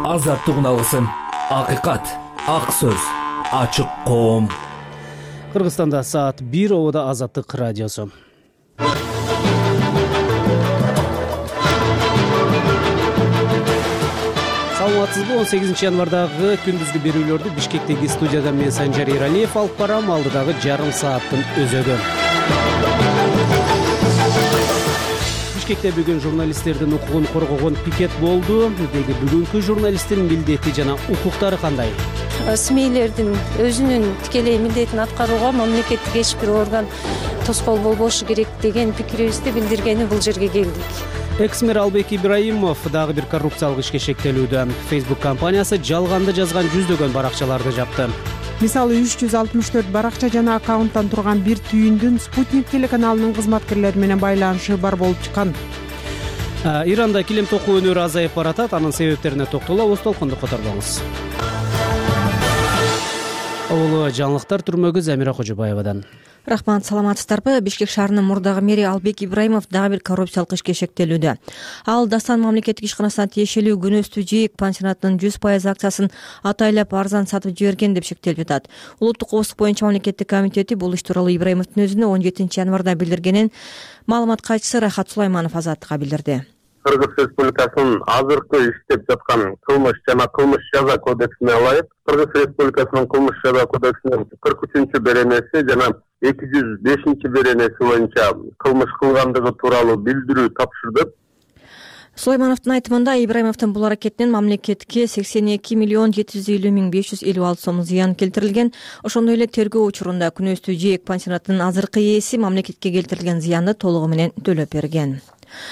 азаттык уналысын, акыйкат, ак сөз, ачык коом. Кыргызстанда саат 1 обода Азаттык радиосу. Саламатсызбы? 18 январдагы күндүзгү берүүлөрдү Бишкектеги студияда мен Санжар Эралиев алып барам. Алдыдагы жарым сааттын өзөгү. Бишкекте бүгүн журналисттердин укугун коргогон пикет болду. Деги бүгүнкү журналисттин милдети жана укуктары кандай? СМИлердин өзүнүн тикелей милдетин аткарууга мамлекеттик эч бир орган тоскоол болбошу керек деген пикирибизди билдиргени бул жерге келдик. Экс-мэр Албек Ибраимов дагы бир коррупциялык ишке шектелүүдө. Facebook компаниясы жалганды жазган жүздөгөн баракчаларды жапты. Мисалы 364 баракча жана аккаунттан турган бир түйүндүн Спутник телеканалынын кызматкерлери менен байланышы бар болуп чыккан. Иранда килем токуу өнөрү азайып баратат. Анын себептерине токтолобуз. Толкунду которбоңуз. Улуу жаңылыктар түрмөгү Замира Кожобаевадан. Рахмат, саламатсыздарбы? Бишкек шаарынын мурдагы мэри Албек Ибраимов дагы бир коррупциялык ишке шектелүүдө. Ал Дастан мамлекеттик ишканасына тиешелүү Күнөстүү жээк пансионатынын 100% акциясын атайлап арзан сатып жиберген деп шектелип жатат. Улуттук коопсуздук боюнча мамлекеттик комитети бул иш тууралуу Ибраимовдун өзүнө 17 январда билдиргенин маалымат кайтчысы Рахат Сулайманов Азаттыкка билдирди. Кыргыз Республикасынын азыркы иштеп жаткан кылмыш жана кылмыш жаза кодексине ылайык Кыргыз Республикасынын кылмыш жаза кодексинин 43 беренеси жана 205 беренеси боюнча кылмыш кылгандыгы тууралуу билдирүү тапшырдык. Сулаймановдун айтымында Ибраимовдун бул аракетинен мамлекетке 82,750,556 сом зыян келтирилген. Ошондой эле тергөө учурунда Күнөстүү жээк пансионатынын азыркы ээси мамлекетке келтирилген зыянды толугу менен төлөп берген.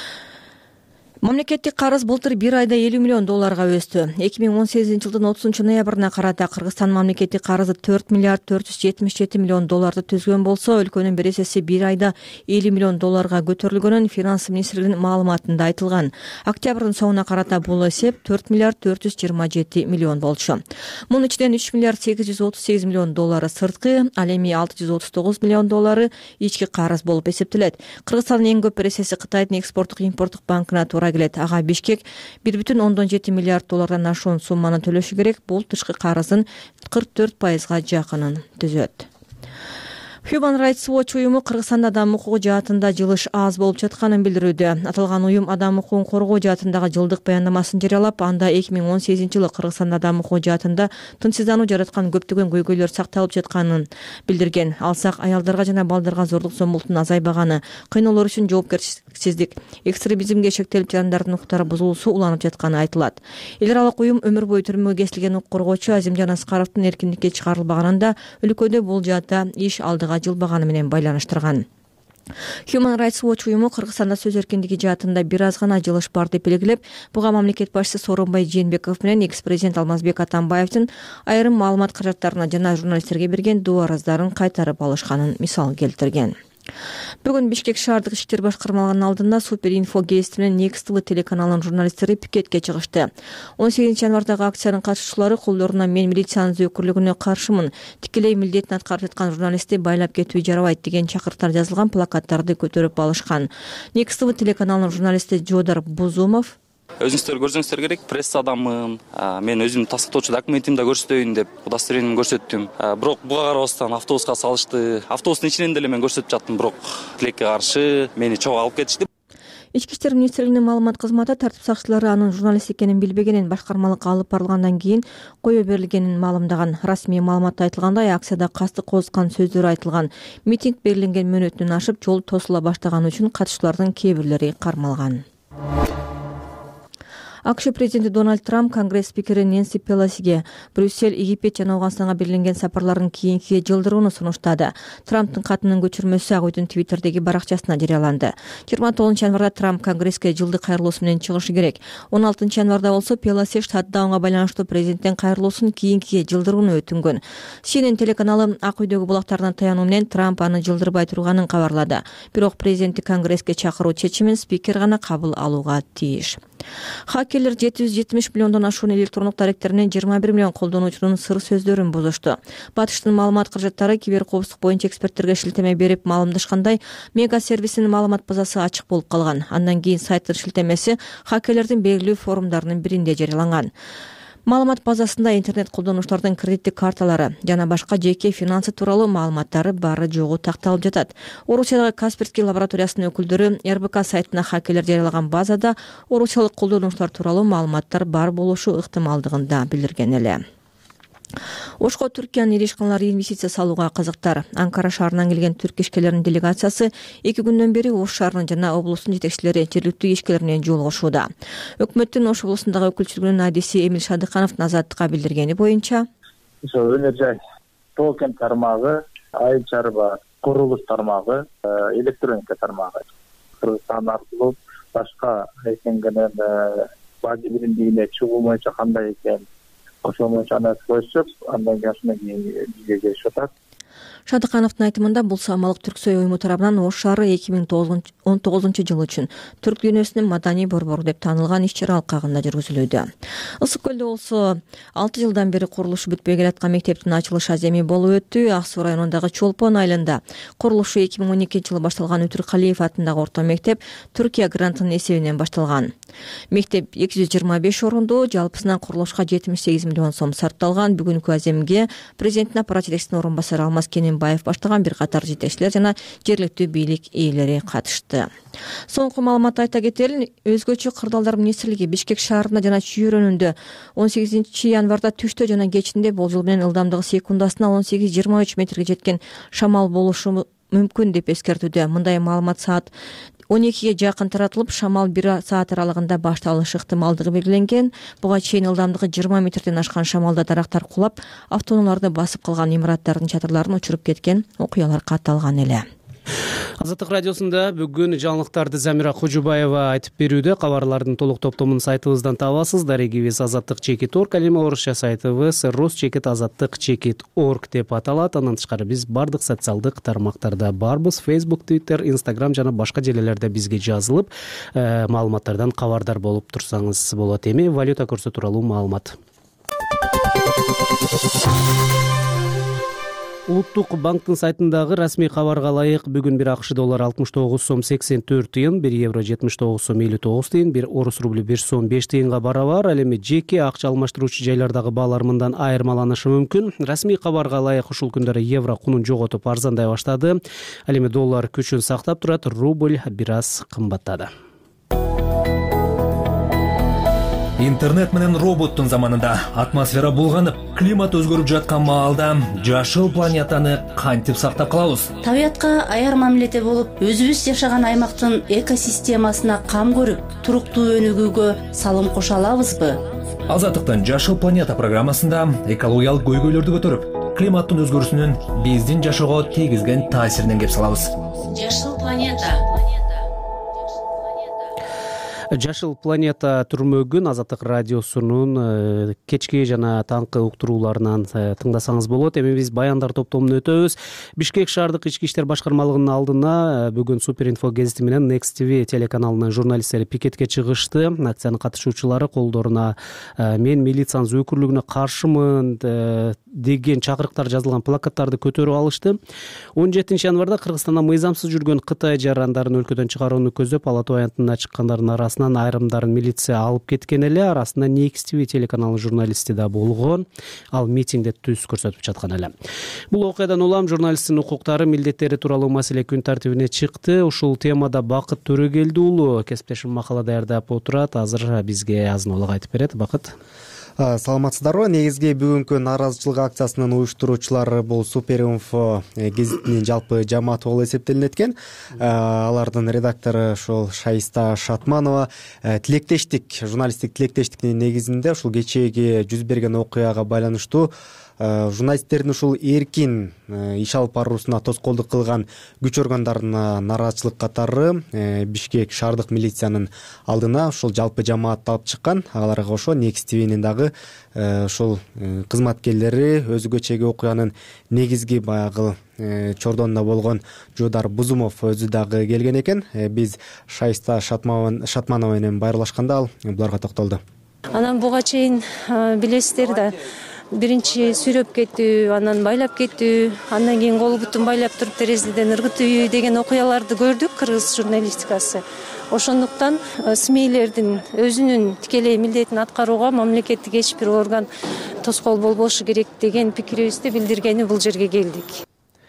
Мамлекеттик карыз былтыр бир айда $50 миллион өстү. 2018 жылдын 30 ноябрына карата Кыргызстан мамлекеттик карызы $4,477 миллион түзгөн болсо, өлкөнүн бересеси бир айда $50 миллион көтөрүлгөнүн Финанс министрлигинин маалыматында айтылган. Октябрдын соңуна карата бул эсеп $4,427 миллион болчу. Мунун ичинен $3,838 миллион сырткы, ал эми $639 миллион ички карыз болуп эсептелет. Кыргызстандын эң көп бересеси Кытайдын экспорттук импорттук банкына туура келет. Ага Бишкек $1,7 миллиард ашуун сумманы төлөшү керек. Бул тышкы карыздын 44%га жакынын түзөт. Human Rights Watch уюму Кыргызстанда адам укугу жаатында жылыш аз болуп жатканын билдирүүдө. Аталган уюм адам укугун коргоо жаатындагы жылдык баяндамасын жарыялап, анда 2018 жылы Кыргызстанда адам укугу жаатында тынчсыздануу жараткан көптөгөн көйгөйлөр сакталып жатканын билдирген. Алсак, аялдарга жана балдарга зордук-зомбулуктун азайбаганы, кыйноолор үчүн жоопкерчиликсиздик, экстремизмге шектелип жандардын укуктары бузулуусу уланып жатканы айтылат. Эл аралык уюм өмүр бою түрмөгө кесилген укук коргоочу Азимжан Аскаровдун эркиндикке чыгарылбаганында өлкөдө бул жаатта иш алдыга жылбаганы менен байланыштырган. Human Rights Watch уюму Кыргызстанда сөз эркиндиги жаатында бир аз гана жылыш бар деп белгилеп, буга мамлекет башчысы Сооронбай Жээнбеков менен экс-президент Алмазбек Атамбаевдин айрым маалымат каражаттарына жана журналисттерге берген доо арыздарын кайтарып алышканын мисал келтирген. Бүгүн Бишкек шаардык иштер башкармалыгынын алдында Суперинфо гезити менен Next TV телеканалынын журналисттери пикетке чыгышты. 18 январдагы акциянын катышуучулары колдоруна мен милициянын өкүрлүгүнө каршымын, тикелей милдетин аткарып жаткан журналистти байлап кетүү жарабайт деген чакырыктар жазылган плакаттарды көтөрүп алышкан. Next TV телеканалынын журналисти Жодар Бузумов өзүңүздөр көрсөңүздөр керек, пресса адаммын. Мен өзүмдүн тастыктоочу документимди көрсөтөйүн деп удостоверениемди көрсөттүм. Бирок буга карабастан автобуска салышты. Автобустун ичинен деле мен көрсөтүп жаттым, бирок тилекке каршы мени чогуу алып кетишти. Ички иштер министрлигинин маалымат кызматы тартип сакчылары анын журналист экенин билбегенин, башкармалыкка алып барылгандан кийин кое берилгенин маалымдаган. Расмий маалыматта айтылгандай, акцияда касты козуткан сөздөр айтылган. Митинг белгиленген мөөнөтүнөн ашып, жол тосула баштаганы үчүн катышуучулардын кээ бирлери кармалган. АКШ президенти Дональд Трамп Конгресс спикери Нэнси Пелосиге Брюссель, Египет жана Ауганстанга берилген сапарларын кийинкиге жылдырууну сунуштады. Трамптын катынын көчүрмөсү Ак үйдүн Твиттердеги баракчасына жарыяланды. 29 январда Трамп Конгресске жылдык кайрылуусу менен чыгышы керек. 16 январда болсо Пелоси шатдаунга байланыштуу президенттин кайрылуусун кийинкиге жылдырууну өтүнгөн. CNN телеканалы Ак үйдөгү булактардан таянуу менен Трамп аны жылдырбай турганын кабарлады. Бирок президентти Конгресске чакыруу чечимин спикер гана кабыл алууга тийиш. Хакерлер 770 миллиондон ашуун электрондук даректеринен 21 миллион колдонуучунун сыр сөздөрүн бузушту. Батыштын маалымат каражаттары киберкоопсуздук боюнча эксперттерге шилтеме берип маалымдашкандай, мега сервисинин маалымат базасы ачык болуп калган. Андан кийин сайттын шилтемеси хакерлердин белгилүү форумдарынын биринде жарыяланган. Маалымат базасында интернет колдонуучулардын кредиттик карталары жана башка жеке финансы тууралуу маалыматтары бары жогу такталып жатат. Орусиядагы Касперский лабораториясынын өкүлдөрү РБК сайтына хакерлер жарыялаган базада орусиялык колдонуучулар тууралуу маалыматтар бар болушу ыктымалдыгын да билдирген эле. Ошко Түркиянын ири ишканалары инвестиция салууга кызыктар. Анкара шаарынан келген түрк ишкерлеринин делегациясы 2 күндөн бери Ош шаарынын жана облустун жетекчилери, жергиликтүү ишкерлер менен жолугушууда. Өкмөттүн Ош облусундагы өкүлчүлүгүнүн адиси Эмил Шадыкановдун Азаттыкка билдиргени боюнча, өнөр жай, токен тармагы, айыл чарба, курулуш тармагы, электроника тармагы Кыргызстан аркылуу башка экенген бажы биримдигине чыгуу боюнча кандай экен ошол боюнча анализ көрүшүп, андан кийин бизге келишип атат. Шадыкановдун айтымында бул самалык Түрксой уюму тарабынан Ош шаары 2019 жыл үчүн түрк дүйнөсүнүн маданий борбору деп таанылган иш-чара алкагында жүргүзүлүүдө. Ысык көлдө болсо 6 жылдан бери курулушу бүтпөй келаткан мектептин ачылыш аземи болуп өттү. Ак суу районундагы Чолпон айылында курулушу 2012-жылы башталган Өтүркалиев атындагы орто мектеп Түркия грантынын эсебинен башталган. Мектеп 225 орундуу, жалпысынан курулушка 78 миллион сом сарпталган. Бүгүнкү аземге президенттин аппарат жетекчисинин орун басары Алмаз Кененбаев баштаган бир катар жетекчилер жана жергиликтүү бийлик ээлери катышты. Соңку маалымат айта кетели, өзгөчө кырдаалдар министрлиги Бишкек шаарында жана чүйөрөнүндө 18 январда түштө жана кечинде болжол менен ылдамдыгы секундасына 18-23 метрге жеткен шамал болушу мүмкүн деп эскертүүдө. Мындай маалымат саат 12-ге жакын таратылып, шамал 1 саат аралыгында башталышы ыктымалдыгы белгиленген. Буга чейин ылдамдыгы 20 метрден ашкан шамалда дарактар кулап, автоунааларды басып калган имараттардын чатырларын учуруп кеткен окуялар катталган эле. Азаттык радиосунда бүгүн жаңылыктарды Замира Кожубаева айтып берүүдө. Кабарлардын толук топтомун сайтыбыздан табасыз. Дарегибиз azattik.org, ал эми орусча сайтыбыз rus.azattik.org деп аталат. Андан тышкары биз бардык социалдык тармактарда барбыз. Facebook, Twitter, Instagram жана башка желелерде бизге жазылып, маалыматтардан кабардар болуп турсаңыз болот. Эми валюта курсу тууралуу маалымат. Улуттук банктын сайтындагы расмий кабарга ылайык бүгүн бир АКШ доллары 69 сом 84 тыйын, 1 евро 79 сом 59 тыйын, 1 орус рубль 1 сом 5 тыйынга барабар. Ал эми жеке акча алмаштыруучу жайлардагы баалар мындан айырмаланышы мүмкүн. Расмий кабарга ылайык ушул күндөрү евро кунун жоготуп арзандай баштады. Ал эми доллар күчүн сактап турат, рубль бир аз кымбаттады. Интернет менен роботтун заманында атмосфера булганып, климат өзгөрүп жаткан маалда жашыл планетаны кантип сактап калабыз? Табиятка аяр мамиледе болуп, өзүбүз жашаган аймактын экосистемасына кам көрүп, туруктуу өнүгүүгө салым кошо алабызбы? Азаттыктын Жашыл планета программасында экологиялык көйгөйлөрдү көтөрүп, климаттын өзгөрүүсүнүн биздин жашоого тийгизген таасиринен кеп салабыз. Жашыл планета. Жашыл планета түрмөгүн Азаттык радиосунун кечки жана таңкы уктурууларынан тыңдасаңыз болот. Эми биз баяндар топтомун өтөбүз. Бишкек шаардык ички иштер башкармалыгынын алдына бүгүн Суперинфо гезити менен Next TV телеканалынын журналисттери пикетке чыгышты. Акциянын катышуучулары колдоруна мен милициянын зөөкүрлүгүнө каршымын деген чакырыктар жазылган плакаттарды көтөрүп алышты. 17 январда Кыргызстанда мыйзамсыз жүргөн Кытай жарандарын өлкөдөн чыгарууну көздөп, Ала Тоо аянтына чыккандардын арасынан айрымдарын милиция алып кеткен эле. Арасында Next TV телеканалынын журналисти да болгон. Ал митингде түз көрсөтүп жаткан эле. Бул окуядан улам журналисттин укуктары, милдеттери тууралуу маселе күн тартибине чыкты. Ушул темада Бакыт Төрөгелди уулу кесиптешим макала даярдап отурат. Азыр бизге азын улак айтып берет. Бакыт. Саламатсыздарбы? Негизги бүгүнкү нааразычылык акциясынын уюштуруучулары бул Суперинфо гезитинин жалпы жамааты болуп эсептелинет экен. Алардын редактору ошол Шайста Шатманова журналисттик тилектештиктин негизинде ушул кечээги жүз берген окуяга байланыштуу журналисттердин ушул эркин иш алып баруусуна тоскоолдук кылган күч органдарына нааразычылык катары Бишкек шаардык милициянын алдына ушул жалпы жамаат алып чыккан. Аларга кошо Next TV'нин дагы ушул кызматкерлери өзүгө чейинки окуянын негизги баягы чордонунда болгон Жуудар Бузумов өзү дагы келген экен. Биз Шайста Шатманова менен байырлашканда ал буларга токтолду. Анан буга чейин билесиздер да биринчи сүйрөп кетүү, анан байлап кетүү, андан кийин кол бутун байлап туруп терезеден ыргытуу деген окуяларды көрдүк кыргыз журналистикасы. Ошондуктан СМИлердин өзүнүн тикелей милдетин аткарууга мамлекеттик эч бир орган тоскоол болбошу керек деген пикирибизди билдиргени бул жерге келдик.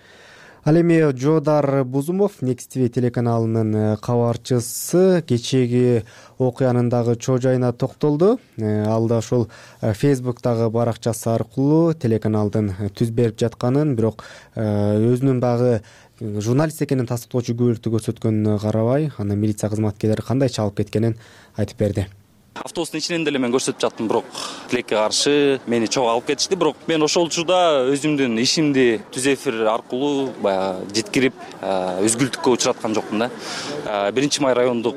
Ал эми Жоодар Бузумов, Next TV телеканалынын кабарчысы кечээги окуянын дагы чоо жайына токтолду. Ал да ошол Facebook'тагы баракчасы аркылуу телеканалдын түз берип жатканын, бирок өзүнүн дагы журналист экенин тастыктоочу күбөлүктү көрсөткөнүнө карабай, анан милиция кызматкерлери кандай чалып кеткенин айтып берди. Автобустун ичинен деле мен көрсөтүп жаттым, бирок тилекке каршы мени чогуу алып кетишти. Бирок мен ошол учурда өзүмдүн ишимди түз эфир аркылуу баягы жеткирип, үзгүлтүккө учураткан жокмун да. 1-Май райондук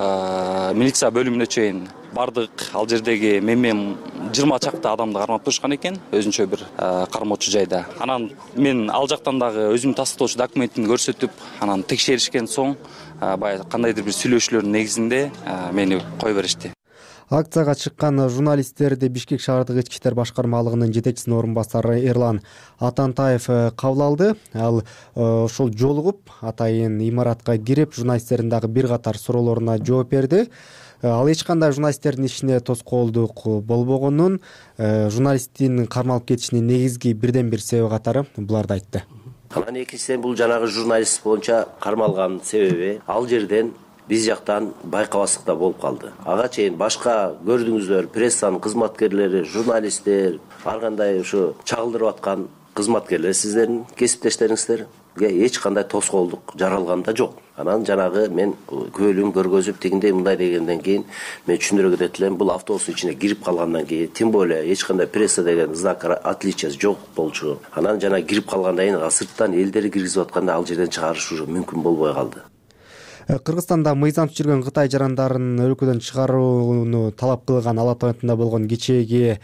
милиция бөлүмүнө чейин бардык. Ал жердеги мен 20 чакты адамды кармап турушкан экен, өзүнчө бир кармоочу жайда. Анан мен ал жактан дагы өзүмдүн тастыктоочу документин көрсөтүп, анан текшеришкен соң баягы кандайдыр бир сүйлөшүүлөрдүн негизинде мени кое беришти. Акцияга чыккан журналисттерди Бишкек шаардык ички иштер башкармалыгынын жетекчисинин орун басары Эрлан Атантаев кабыл алды. Ал ошол жолугуп атайын имаратка кирип, журналисттердин дагы бир катар суроолоруна жооп берди. Ал эч кандай журналисттердин ишине тоскоолдук болбогонун, журналисттин кармалып кетишинин негизги бирден бир себеби катары буларды айтты. Анан экинчиден бул жанагы журналист боюнча кармалган себеби ал жерден биз жактан байкабастыкта болуп калды. Ага чейин башка көрдүңүздөр, прессанын кызматкерлери, журналисттер, ар кандай ушу чагылдырып аткан кызматкерлер сиздердин кесиптештериңиздерге эч кандай тоскоолдук жаралган да жок. Анан жанагы мен күбөлүгүн көргөзүп тигиндей мындай дегенден кийин мен түшүндүрө кетет элем, бул автобустун ичине кирип калгандан кийин, тем более эч кандай пресса деген знак отличия жок болчу. Анан жана кирип калгандан кийин сырттан элдери киргизип атканда ал жерден чыгарыш уже мүмкүн болбой калды. Кыргызстанда мыйзамсыз жүргөн Кытай жарандарын өлкөдөн чыгарууну талап кылган Ала Тоо районунда болгон кечээги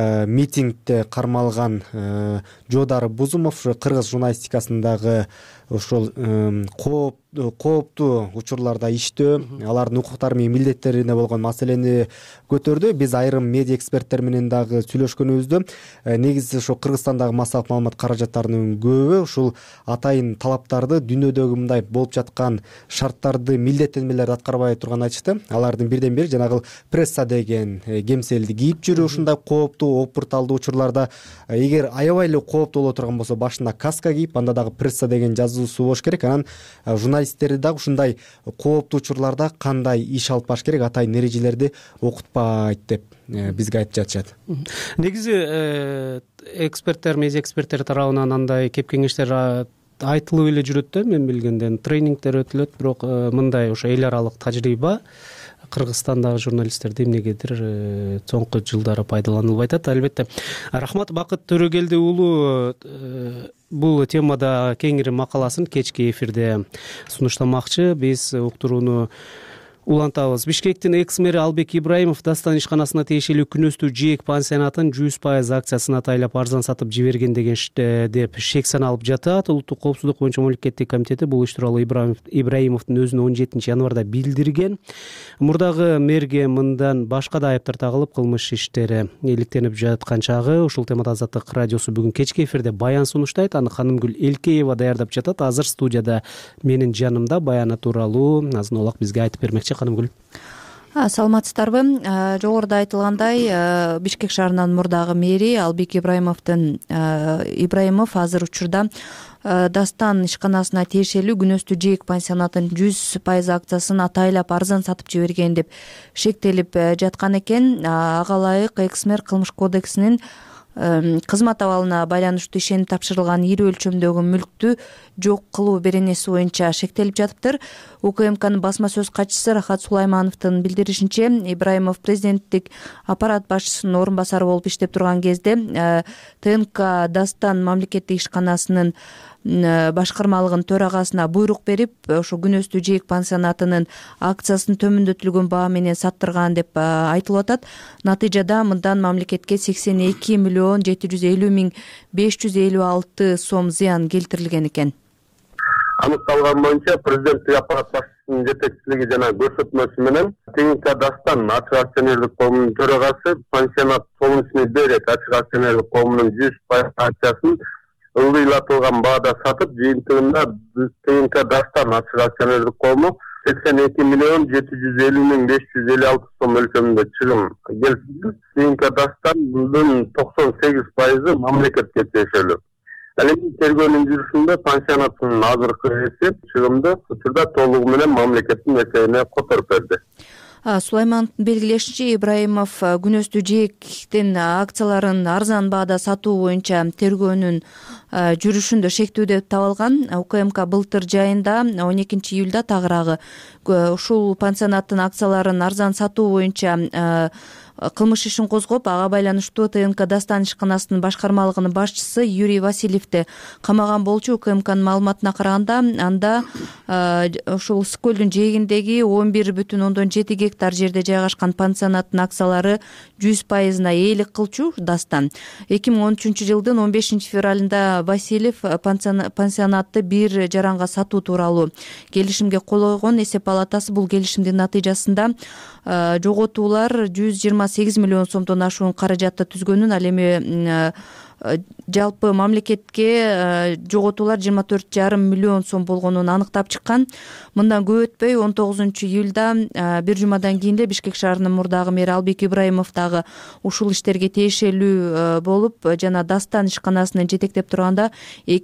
митингде кармалган Жоодар Бузумов кыргыз журналистикасындагы ошол кооптуу учурларда иштөө, алардын укуктары менен милдеттерине болгон маселени көтөрдү. Биз айрым медиа эксперттер менен дагы сүйлөшкөнүбүздө негизи ошо Кыргызстандагы массалык маалымат каражаттарынын көбү ушул атайын талаптарды, дүйнөдөгү мындай болуп жаткан шарттарды, милдеттенмелерди аткарбай турганын айтышты. Алардын бирден бири жанагы пресса деген кемселди кийип жүрүү, ушундай кооптуу, опурталдуу учурларда эгер аябай эле кооптуу боло турган болсо башына каска кийип, анда дагы пресса деген жазуусу болуш керек. Анан журналисттерди дагы ушундай кооптуу учурларда кандай иш алып барыш керек, атайын эрежелерди окутпайт деп бизге айтып жатышат. Негизи эксперттер, медиа эксперттер тарабынан андай кеп кеңештер айтылып эле жүрөт да, мен билгенден тренингдер өтүлөт, бирок мындай ошо эл аралык тажрыйба Кыргызстандагы журналисттерде эмнегедир соңку жылдары пайдаланылбай атат. Албетте, рахмат Бакыт Төрөгелди уулу бул темада кеңири макаласын кечки эфирде сунуштамакчы. Биз уктурууну улантабыз. Бишкектин экс-мэри Албек Ибраимов Дастан ишканасына тиешелүү күнөстүү жээк пансионатын 100% акциясын атайлап арзан сатып жиберген деген деп шек саналып жатат. Улуттук коопсуздук боюнча мамлекеттик комитети бул иш тууралуу Ибраимовдун өзүнө 17-январда билдирген. Мурдагы мэрге мындан башка да айыптар тагылып, кылмыш иштери иликтенип жаткан чагы. Ушул темада Азаттык радиосу бүгүн кечки эфирде баян сунуштайт. Аны Ханымгүл Элкеева даярдап жатат. Азыр студияда менин жанымда баяны тууралуу азын олак бизге айтып бермекчи. Ханымгүл. Саламатсыздарбы? Жогоруда айтылгандай, Бишкек шаарынын мурдагы мэри Албек Ибраимов азыр учурда Дастан ишканасына тиешелүү күнөстүү жээк пансионатын 100% акциясын атайлап арзан сатып жиберген деп шектелип жаткан экен. Ага ылайык экс-мэр кылмыш кодексинин кызмат абалына байланыштуу ишенип тапшырылган ири өлчөмдөгү мүлктү жок кылуу беренеси боюнча шектелип жатыптыр. УКМКнын басма сөз катчысы Рахат Сулаймановдун билдиришинче, Ибраимов президенттик аппарат башчысынын орун басары болуп иштеп турган кезде ТНК Дастан мамлекеттик ишканасынын башкармалыгынын төрагасына буйрук берип, ошо күнөстүү жээк пансионатынын акциясын төмөндөтүлгөн баа менен саттырган деп айтылып атат. Натыйжада мындан мамлекетке 82,750,556 сом зыян келтирилген экен. Аныкталган боюнча президенттик аппарат башчысынын компаниясынын жетекчилиги жана көрсөтмөсү менен ТНК Дастан ачык акционерлик коомунун төрагасы пансионат солнечный берег ачык акционерлик коомунун 100% акциясын ылдыйлатылган баада сатып, жыйынтыгында ТНК Дастан ачык акционерлик коому 82.750.556 сом өлчөмүндө чыгым келтирди. ТНК Дастандын 98% мамлекетке тиешелүү. Ал эми тергөөнүн жүрүшүндө пансионаттын азыркы эсеп чыгымды учурда толугу менен мамлекеттин эсебине которуп берди. Сулаймановдун белгилешинче, Ибраимов күнөстүү жээктин акцияларын арзан баада сатуу боюнча тергөөнүн жүрүшүндө шектүү деп табылган. УКМК былтыр жайында 12 июлда тагыраагы ушул пансионаттын акцияларын арзан сатуу боюнча кылмыш ишин козгоп, ага байланыштуу ТНК Дастан ишканасынын башкармалыгынын башчысы Юрий Васильевди камаган болчу. УКМКнын маалыматына караганда, анда ушул Ысык көлдүн жээгиндеги 11,7 гектар жерде жайгашкан пансионаттын акциялары 100%-на ээлик кылчу Дастан. 2013 жылдын 15 февралында Васильев пансионатты бир жаранга сатуу тууралуу келишимге кол койгон. Эсеп палатасы бул келишимдин натыйжасында жоготуулар 128 миллион сомдон ашуун каражатты түзгөнүн, ал эми жалпы мамлекетке жоготуулар 24,5 миллион сом болгонун анықтап чыккан. Мындан көп өтпөй 19 июлда бир жумадан кийин эле Бишкек шаарынын мурдагы мэри Албек Ибраимов дагы ушул иштерге тиешелүү болуп, жана Дастан ишканасын жетектеп турганда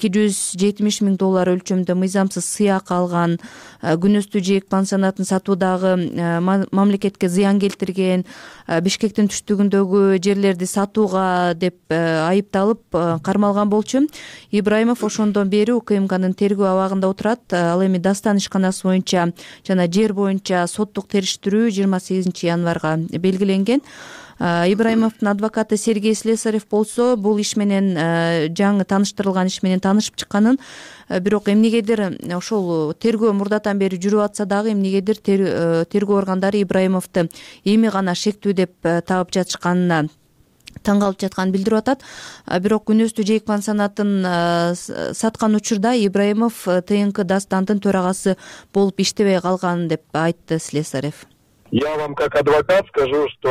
$270 миң өлчөмдө мыйзамсыз сыйак алган, күнөстүү жээк пансионатын сатуудагы мамлекетке зыян келтирген, Бишкектин түштүгүндөгү жерлерди сатууга деп айыпталып кармалган болчу. Ибраимов ошондон бери УКМКнын тергөө абагында отурат. Ал эми Дастан ишканасы боюнча жана жер боюнча соттук териштирүү 28 январга белгиленген. Ибраимовдун адвокаты Сергей Слесарев болсо бул иш менен жаңы тааныштырылган иш менен таанышып чыкканын, бирок эмнегедир ошол тергөө мурдатан бери жүрүп атса дагы эмнегедир тергөө органдары Ибраимовду эми гана шектүү деп табып жатышканына таң калып жатканын билдирип атат. Бирок күнөстүү жээк пансионатын саткан учурда Ибраимов ТНК Дастандын төрагасы болуп иштебей калган деп айтты Слесарев. Я вам как адвокат скажу, что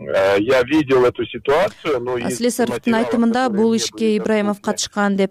я видел эту ситуацию. Слесаревдин айтымында бул ишке Ибраимов катышкан деп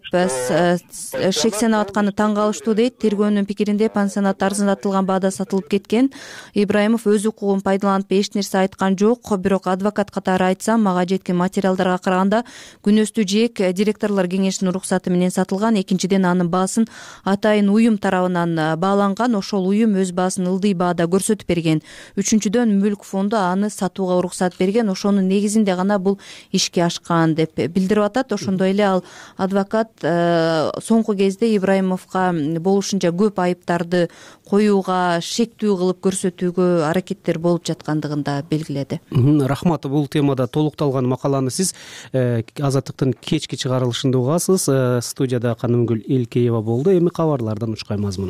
шексенеп атканы таң калыштуу дейт. Тергөөнүн пикиринде пансионат арзандатылган баада сатылып кеткен. Ибраимов өз укугун пайдаланып эч нерсе айткан жок. Бирок адвокат катары айтсам, мага жеткен материалдарга караганда күнөстүү жээк директорлор кеңешинин уруксаты менен сатылган. Экинчиден, анын баасын атайын уюм тарабынан бааланган. Ошол уюм өз баасын ылдый баада көрсөтүп берген. Үчүнчүдөн, мүлк фонду аны сатууга уруксат берген. Ошонун негизинде гана бул ишке ашкан деп билдирип атат. Ошондой эле ал адвокат соңку кезде Ибраимовго болушунча көп айыптарды коюуга, шектүү кылып көрсөтүүгө аракеттер болуп жаткандыгын да белгиледи. Рахмат. Бул темада толукталган макаланы сиз Азаттыктын кечки чыгарылышында угасыз. Студияда Канымгүл Элкеева болду. Эми кабарлардан учкай мазмуну.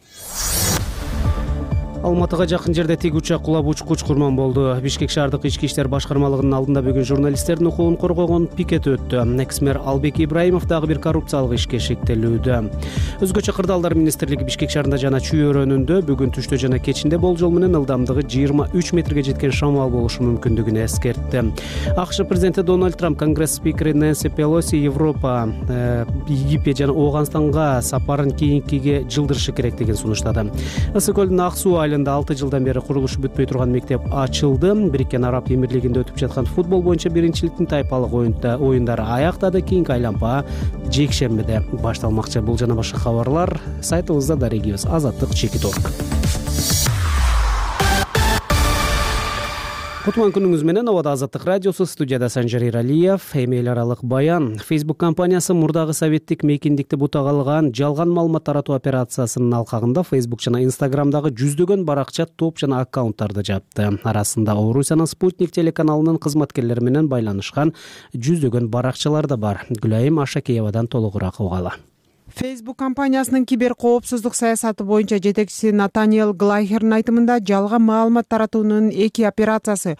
Алматыга жакын жерде тик учак кулап учкуч курман болду. Бишкек шаардык ички иштер башкармалыгынын алдында бүгүн журналисттердин укугун коргогон пикет өттү. Экс-мэр Албек Ибраимов дагы бир коррупциялык ишке шектелүүдө. Өзгөчө кырдаалдар министрлиги Бишкек шаарында жана чүй-өрөөнүндө бүгүн түштө жана кечинде болжол менен ылдамдыгы 23 метрге жеткен шамал болушу мүмкүндүгүн эскертти. АКШ президенти Дональд Трамп, Конгресс спикери Нэнси Пелоси Европа, Египет жана Ооганстанга сапарын кийинкиге жылдырышы керек деген сунуштады. Ысык көлдүн Ак суу 6 жылдан бери курулушу бүтпөй турган мектеп ачылды. Бириккен Араб Эмирлигинде өтүп жаткан футбол боюнча биринчиликтин тайпалык оюндары аяктады. Кийинки айлампа жекшембиде башталмакчы. Бул жана башка кабарлар сайтыбызда дарегибиз azattik.org. Кутман күнүңүз менен. Абада Азаттык радиосу, студияда Санжар Иралиев. Эми эл аралык баян. Facebook компаниясы мурдагы советтик мейкиндикти бутак алган жалган маалымат таратуу операциясынын алкагында Facebook жана Instagramдагы жүздөгөн баракча, топ жана аккаунттарды жапты. Арасында Орусиянын Спутник телеканалынын кызматкерлери менен байланышкан жүздөгөн баракчалар да бар. Гүлайым Ашакеевадан толугураак угалы. Facebook компаниясынын кибер коопсуздук саясаты боюнча жетекчиси Натаниэл Глайхердин айтымында жалган маалымат таратуунун эки операциясы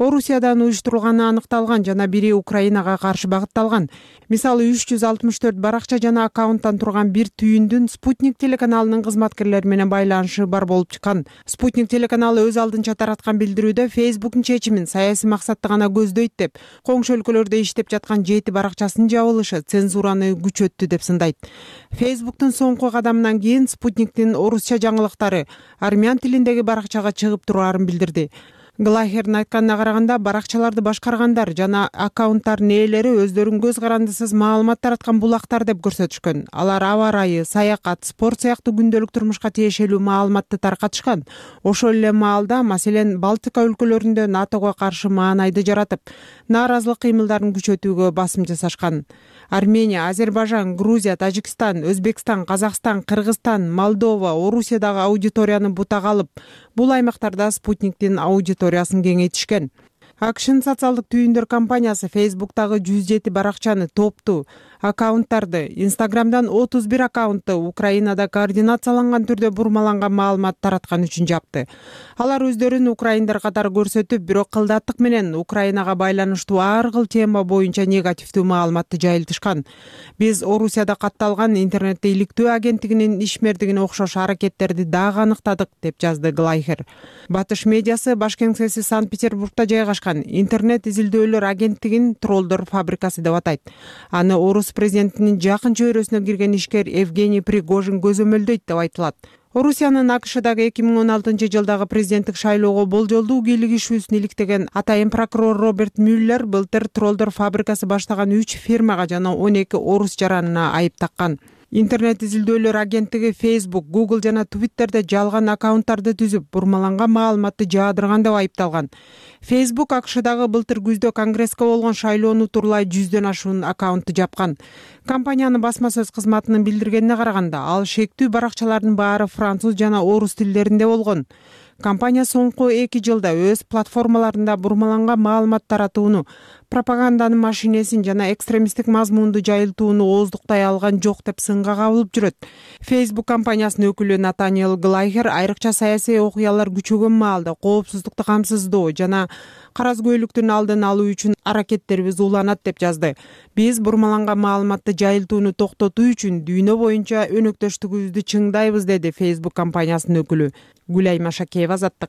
Орусиядан уюштурулганы аныкталган жана бири Украинага каршы багытталган. Мисалы 364 баракча жана аккаунттан турган бир түйүндүн Спутник телеканалынын кызматкерлери менен байланышы бар болуп чыккан. Спутник телеканалы өз алдынча тараткан билдирүүдө Facebook'ун чечимин саясий максатты гана көздөйт деп, коңшу өлкөлөрдө иштеп жаткан 7 баракчасынын жабылышы цензураны күчөттү деп сындайт. Facebook'тун соңку кадамынан кийин Спутниктин орусча жаңылыктары армян тилиндеги баракчага чыгып тураарын билдирди. Глайхердин айтканына караганда, баракчаларды башкаргандар жана аккаунттардын ээлери өздөрүн көз карандысыз маалымат тараткан булактар деп көрсөтүшкөн. Алар аба ырайы, саякат, спорт сыяктуу күндөлүк турмушка тиешелүү маалыматты таркатышкан. Ошол эле маалда, маселен, Балтика өлкөлөрүндө НАТОго каршы маанайды жаратып, нааразылык кыймылдарын күчөтүүгө басым жасашкан. Армения, Азербайжан, Грузия, Тажикстан, Өзбекстан, Казакстан, Кыргызстан, Молдова, Орусиядагы аудиторияны бутага алып, бул аймактарда Спутниктин аудиториясын кеңейтишкен. AQSh'нын социалдык түйүндөр компаниясы Facebook'тагы 107 баракчаны, топту аккаунттарды, Instagram'дан 31 аккаунтты Украинада координацияланган түрдө бурмаланган маалымат тараткан үчүн жапты. Алар өздөрүн украиндар катары көрсөтүп, бирок кылдаттык менен Украинага байланыштуу ар кыл тема боюнча негативдүү маалыматты жайылтышкан. Биз Орусияда катталган интернетте иликтөө агенттигинин ишмердигине окшош аракеттерди дагы аныктадык, деп жазды Глайхер. Батыш медиасы баш кеңсеси Санкт-Петербургда жайгашкан интернет изилдөөлөр агенттигин троллдор фабрикасы деп атайт. Аны Орус президентинин жакын чөйрөсүнө кирген ишкер Евгений Пригожин көзөмөлдөйт деп айтылат. Орусиянын AQShdагы 2016 жылдагы президенттик шайлоого болжолдуу кийлигишүүсүн иликтеген атайын прокурор Роберт Мюллер былтыр троллдор фабрикасы баштаган 3 фирмага жана 12 орус жаранына айып таккан. Интернет изилдөөлөр агенттиги Facebook, Google жана Twitterде жалган аккаунттарды түзүп, бурмаланган маалыматты жаадырган деп айыпталган. Facebook AQShdагы былтыр күздө Конгресске болгон шайлоону турлай 100дөн ашуун аккаунтты жапкан. Компаниянын басма сөз кызматынын билдиргенине караганда, ал шектүү баракчалардын баары француз жана орус тилдеринде болгон. Компания соңку 2 жылда өз платформаларында бурмаланган маалымат таратууну, пропаганданын машинесин жана экстремисттик мазмунду жайылтууну ооздуктай алган жок деп сынга кабылып жүрөт. Facebook компаниясынын өкүлү Натаниэл Глайхер айрыкча саясий окуялар күчөгөн маалда коопсуздукту камсыздоо жана каразгөйлүктүн алдын алуу үчүн аракеттерибиз уланат деп жазды. Биз бурмаланган маалыматты жайылтууну токтотуу үчүн дүйнө боюнча өнөктөштүгүбүздү чыңдайбыз, деди Facebook компаниясынын өкүлү. Гүлай Машакеева, Азаттык.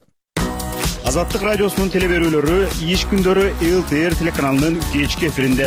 Азаттык радиосунун телеберүүлөрү иш күндөрү ЛТР телеканалынын кечки эфиринде.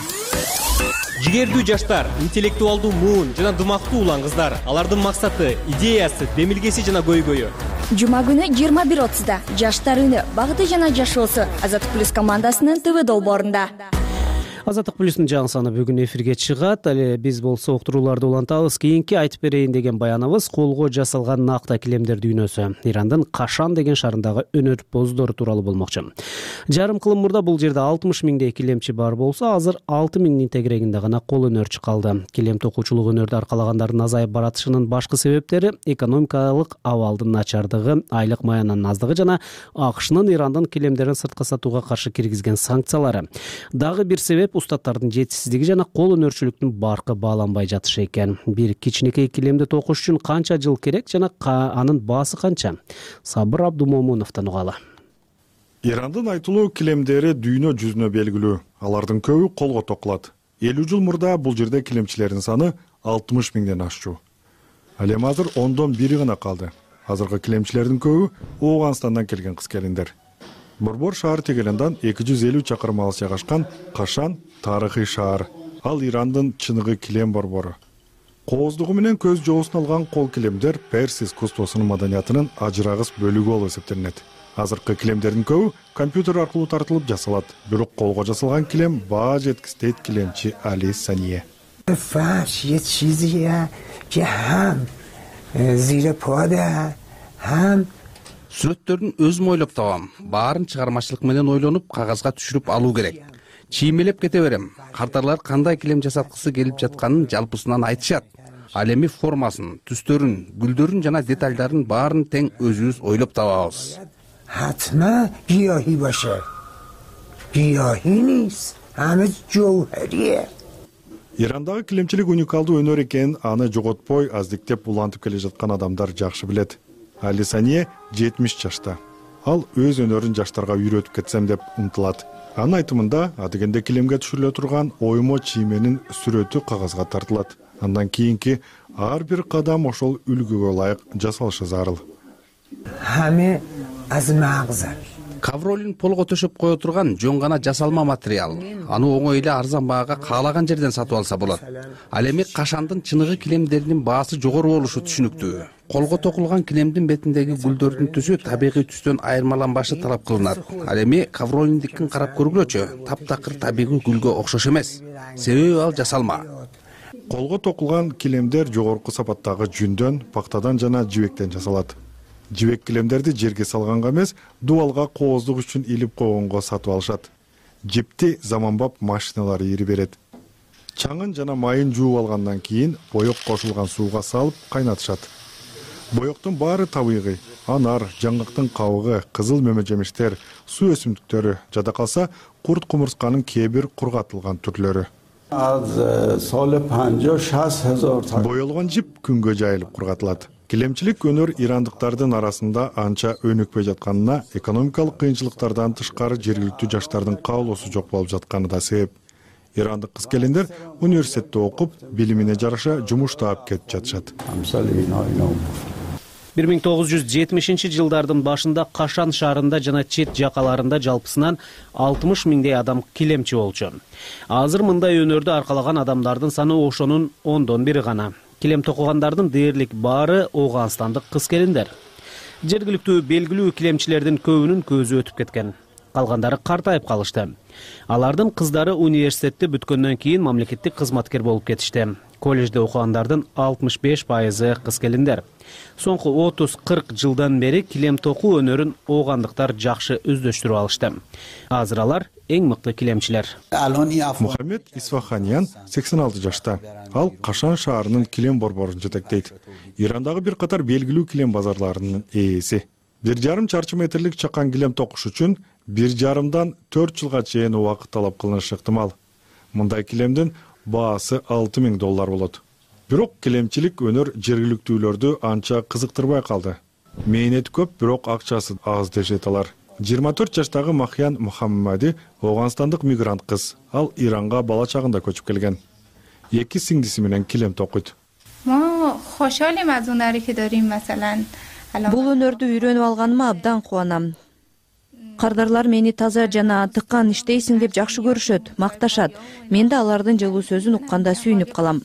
Жигердүү жаштар, интеллектуалдуу муун жана дымактуу улан кыздар. Алардын максаты, идеясы, демилгеси жана көйгөйү. Жума күнү 21:30 жаштар үнү, багыты жана жашоосу Азаттык плюс командасынын ТВ долбоорунда. Азаттык плюстун жаңы саны бүгүн эфирге чыгат. Ал биз болсо уктурууларды улантабыз. Кийинки айтып берейин деген баяныбыз колго жасалган накта килемдер дүйнөсү. Ирандын Кашан деген шаарындагы өнөрпоздор тууралуу болмокчу. Жарым кылым мурда бул жерде 60 миңдей килемчи бар болсо, азыр 6 миңдин тегерегинде гана кол өнөрчү калды. Килем токуучулук өнөрдү аркалагандардын азайып баратышынын башкы себептери экономикалык абалдын начардыгы, айлык маянанын аздыгы жана AQShnын Ирандын килемдерин сыртка сатууга каршы киргизген санкциялары. Дагы бир себеп устаттардын жетишсиздиги жана кол өнөрчүлүктүн баркы бааланбай жатышы экен. Бир кичинекей килемди токуш үчүн канча жыл керек жана анын баасы канча? Сабыр Абдумомуновдон угалы. Ирандын айтылуу килемдери дүйнө жүзүнө белгилүү. Алардын көбү колго токулат. 50 жыл мурда бул жерде килемчилердин саны 60 миңден ашчу. Ал эми азыр 10дон 1 гана калды. Азыркы килемчилердин көбү Ооганстандан келген кыз-келиндер. Борбор шаар тегелендан 250 чакырым алыс жайгашкан Кашан тарыхый шаар. Ал Ирандын чыныгы килем борбору. Кооздугу менен көз жоосун алган кол килемдер Перс искусствосунун маданиятынын ажырагыс бөлүгү болуп эсептелинет. Азыркы килемдердин көбү компьютер аркылуу тартылып жасалат. Бирок колго жасалган килем баа жеткис дейт килемчи Али Сание. Сүрөттөрдүн өзүм ойлоп табам. Баарын чыгармачылык менен ойлонуп, кагазга түшүрүп алуу керек. Чиймелеп кете берем. Картарлар кандай килем жасаткысы келип жатканын жалпысынан айтышат. Ал эми формасын, түстөрүн, гүлдөрүн жана детальдарын баарын тең өзүбүз ойлоп табабыз. Hatma giyohi boshar. Giyohi nis, hamı jawhariye. Ирандагы килемчилик уникалдуу өнөр экенин аны жоготпой аздиктеп улантып келе жаткан адамдар жакшы билет. Али Сание 70 жашта. ал өз өнөрүн жаштарга үйрөтүп кетсем деп умтулат. Анын айтымында адегенде килемге түшүрүлө турган оймо чийменин сүрөтү кагазга тартылат. Андан кийинки ар бир кадам ошол үлгүгө ылайык жасалышы зарыл. Хаме аз мағза. Кавролин полго төшөп кое турган жөн гана жасалма материал. Аны оңой эле арзан баага каалаган жерден сатып алса болот. Ал эми кашандын чыныгы килемдеринин баасы жогору болушу түшүнүктүү. Колго токулган килемдин бетиндеги гүлдөрдүн түсү табигый түстөн айырмаланбашы талап кылынат. Ал эми кавролиндикин карап көргүлөчү, таптакыр табигый гүлгө окшош эмес. Себеби ал жасалма. Колго токулган килемдер жогорку сапаттагы жүндөн, пактадан жана жибектен жасалат. Жибек килемдерди жерге салганга эмес, дубалга кооздук үчүн илип койгонго сатып алышат. Жипти заманбап машиналар ийири берет. Чаңын жана майын жууп алгандан кийин боек кошулган сууга салып кайнатышат. Боектун баары табигый. Анар, жаңгактын кабыгы, кызыл мөмө жемиштер, суу өсүмдүктөрү, жада калса курт кумурсканын кээ бир кургатылган түрлөрү. Боелгон жип күнгө жайылып кургатылат. Килемчилик өнөр ирандыктардын арасында анча өнүкпөй жатканына экономикалык кыйынчылыктардан тышкары жергиликтүү жаштардын каалоосу жок болуп жатканы да себеп. Ирандык кыз-келиндер университетте окуп, билимине жараша жумуш таап кетип жатышат. 1970-жылдардын башында Кашан шаарында жана чет жакаларында жалпысынан 60 миңдей адам килемчи болчу. Азыр мындай өнөрдү аркалаган адамдардын саны ошонун 10-1 гана. Килем токугандардын дээрлик баары Ооганстандык кыз-келиндер. Жергиликтүү белгилүү килемчилердин көбүнүн көзү өтүп кеткен. Калгандары картайып калышты. Алардын кыздары университетти бүткөндөн кийин мамлекеттик кызматкер болуп кетишти. Коллежде окугандардын 65% кыз-келиндер. Соңку 30-40 жылдан бери килем токуу өнөрүн оогандыктар жакшы өздөштүрүп алышты. Азыр алар эң мыкты килемчилер. Мухаммед Исфаханян 86 жашта. Ал Кашан шаарынын килем борборун жетектейт. Ирандагы бир катар белгилүү килем базарларынын ээси. 1,5 чарчы метрлик чакан килем токуш үчүн 1,5-дан 4 жылга чейин убакыт талап кылынышы ыктымал. Мындай килемдин баасы $6,000 болот. Бирок килемчилик өнөр жергиликтүүлөрдү анча кызыктырбай калды. Мээнети көп, бирок акчасы аз дешет алар. 24 жаштагы Махьян Мухаммади Ооганстандык мигрант кыз. Ал Иранга бала чагында көчүп келген. 2 сиңдиси менен килем токуйт. Бул өнөрдү үйрөнүп алганыма абдан кубанам. Кардарлар мени таза жана тыккан иштейсиң деп жакшы көрүшөт, макташат. Мен да алардын жылуу сөзүн укканда сүйүнүп калам.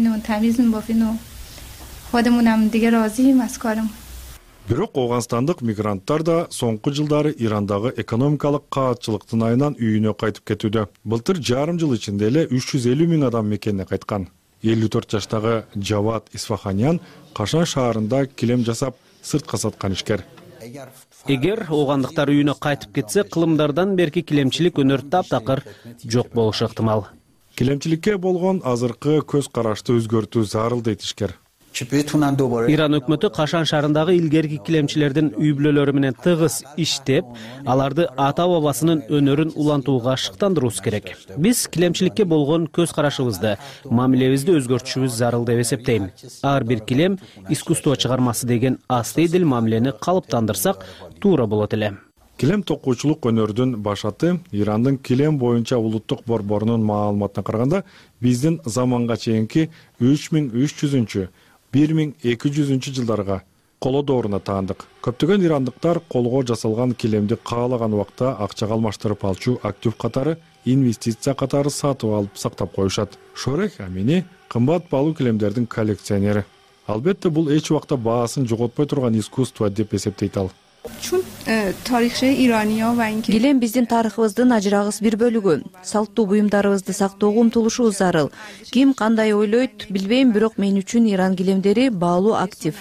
Бирок Ооганстандык мигранттар да соңку жылдары Ирандагы экономикалык каатчылыктын айынан үйүнө кайтып кетүүдө. Былтыр жарым жыл ичинде эле 350 миң адам мекенине кайткан. 54 жаштагы Жават Исфаханян Кашан шаарында килем жасап сыртка саткан ишкер. Эгер оогандыктар үйүнө кайтып кетсе, кылымдардан берки килемчилик өнөр таптакыр жок болушу ыктымал. Килемчиликке болгон азыркы көз карашты өзгөртүү зарыл дейт ишкер. Иран өкмөтү Кашан шаарындагы илгерки килемчилердин үй бүлөлөрү менен тыгыз иштеп, аларды ата-бабасынын өнөрүн улантууга шыктандыруубуз керек. Биз килемчиликке болгон көз карашыбызды, мамилебизди өзгөртүшүбүз зарыл деп эсептейм. Ар бир килем искусство чыгармасы деген астыйдил мамилени калыптандырсак туура болот эле. Килем токуучулук өнөрдүн башаты Ирандын килем боюнча улуттук борборунун маалыматына караганда, биздин заманга чейинки 3300-1200 жылдарга колодоруна таандык. Көптөгөн ирандыктар колго жасалган килемди каалаган убакта акчага алмаштырып алчу актив катары, инвестиция катары сатып алып сактап коюшат. Шорек Амини кымбат баалуу килемдердин коллекционери. Албетте бул эч убакта баасын жоготпой турган искусство деп эсептейт ал. Килем биздин тарыхыбыздын ажырагыс бир бөлүгү. Салттуу буюмдарыбызды сактоого умтулушубуз зарыл. Ким кандай ойлойт билбейм, бирок мен үчүн Иран килемдери баалуу актив.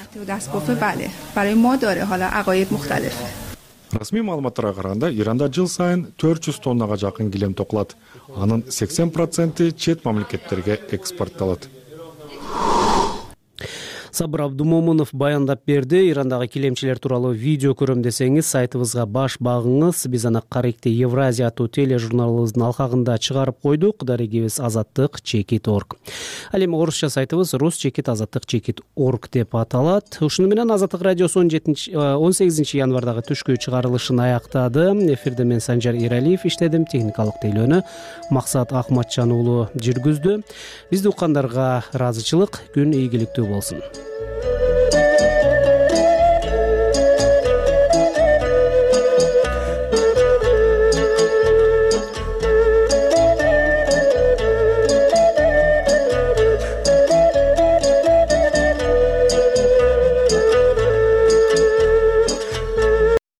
Расмий маалыматтарга караганда, Иранда жыл сайын 400 тоннага жакын килем токулат. Анын 80% чет мамлекеттерге экспортталат. Сабыр Абдумомунов баяндап берди. Ирандагы килемчилер тууралуу видео көрөм десеңиз, сайтыбызга баш багыңыз. Биз аны Каректе Евразия аттуу тележурналыбыздын алкагында чыгарып койдук. Дарегибиз azattik.org. Ал эми орусча сайтыбыз rus.azattik.org деп аталат. Ушуну менен Азаттык радиосу 18 январдагы түшкү чыгарылышын аяктады. Эфирде мен Санжар Иралиев иштедим. Техникалык тейлөөнү Максат Ахматжан уулу жүргүздү. Бизди уккандарга ыраазычылык, күн ийгиликтүү болсун.